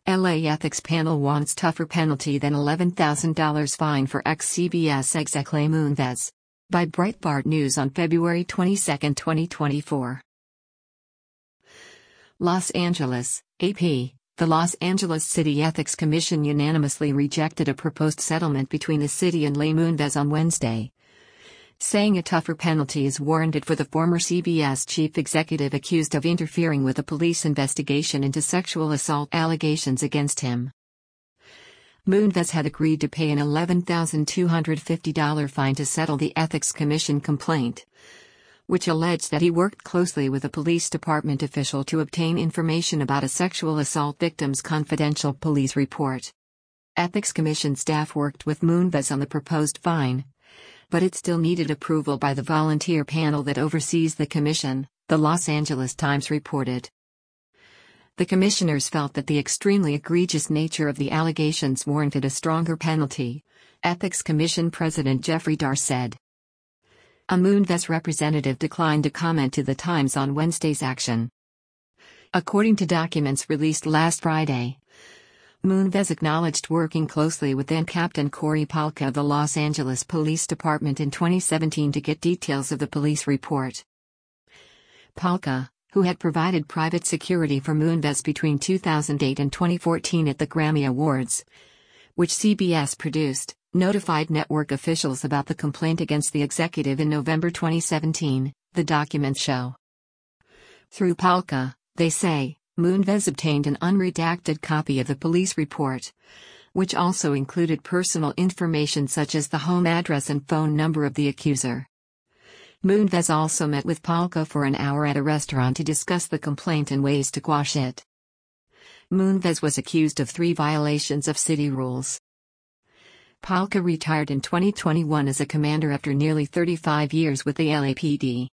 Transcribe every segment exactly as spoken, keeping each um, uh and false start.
L A ethics panel wants tougher penalty than eleven thousand dollars fine for ex-C B S exec Lei Moonves. By Breitbart News on February twenty-second, twenty twenty-four. Los Angeles, A P. The Los Angeles City Ethics Commission unanimously rejected a proposed settlement between the city and Lei Moonves on Wednesday, saying a tougher penalty is warranted for the former C B S chief executive accused of interfering with a police investigation into sexual assault allegations against him. Moonves had agreed to pay an eleven thousand two hundred fifty dollars fine to settle the Ethics Commission complaint, which alleged that he worked closely with a police department official to obtain information about a sexual assault victim's confidential police report. Ethics Commission staff worked with Moonves on the proposed fine, but it still needed approval by the volunteer panel that oversees the commission, the Los Angeles Times reported. The commissioners felt that the extremely egregious nature of the allegations warranted a stronger penalty, Ethics Commission President Jeffrey Dar said. A Moonves representative declined to comment to the Times on Wednesday's action. According to documents released last Friday, Moonves acknowledged working closely with then-Captain Corey Palka of the Los Angeles Police Department in twenty seventeen to get details of the police report. Palka, who had provided private security for Moonves between two thousand eight and twenty fourteen at the Grammy Awards, which C B S produced, notified network officials about the complaint against the executive in November twenty seventeen, the documents show. Through Palka, they say, Moonves obtained an unredacted copy of the police report, which also included personal information such as the home address and phone number of the accuser. Moonves also met with Palka for an hour at a restaurant to discuss the complaint and ways to quash it. Moonves was accused of three violations of city rules. Palka retired in twenty twenty-one as a commander after nearly thirty-five years with the L A P D.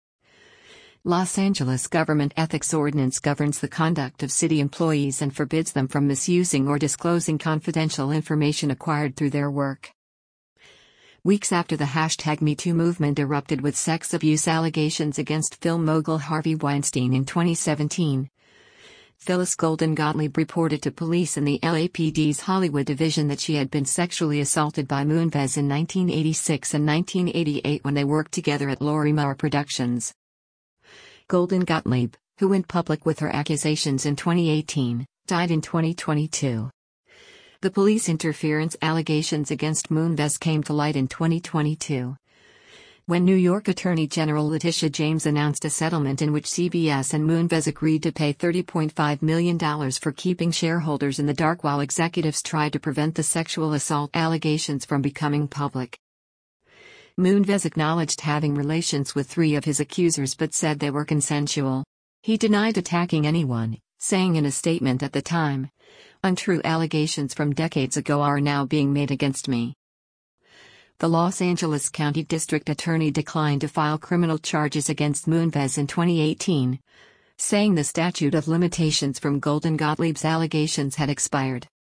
Los Angeles government ethics ordinance governs the conduct of city employees and forbids them from misusing or disclosing confidential information acquired through their work. Weeks after the hashtag MeToo movement erupted with sex abuse allegations against film mogul Harvey Weinstein in twenty seventeen, Phyllis Golden Gottlieb reported to police in the L A P D's Hollywood division that she had been sexually assaulted by Moonves in nineteen eighty-six and nineteen eighty-eight when they worked together at Lorimar Productions. Golden Gottlieb, who went public with her accusations in twenty eighteen, died in twenty twenty-two. The police interference allegations against Moonves came to light in twenty twenty-two, when New York Attorney General Letitia James announced a settlement in which C B S and Moonves agreed to pay thirty point five million dollars for keeping shareholders in the dark while executives tried to prevent the sexual assault allegations from becoming public. Moonves acknowledged having relations with three of his accusers but said they were consensual. He denied attacking anyone, saying in a statement at the time, "Untrue allegations from decades ago are now being made against me." The Los Angeles County District Attorney declined to file criminal charges against Moonves in twenty eighteen, saying the statute of limitations from Golden Gottlieb's allegations had expired.